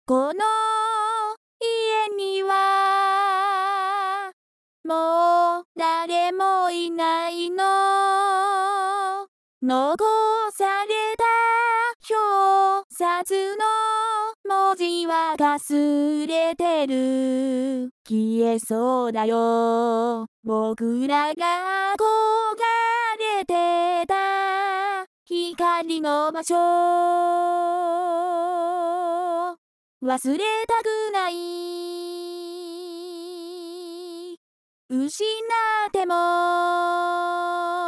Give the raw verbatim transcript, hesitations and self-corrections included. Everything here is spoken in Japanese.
この家にはもう誰もいないの。残された表札の文字はかすれてる。消えそうだよ。僕らが憧れてた光の場所。忘れたくない。失っても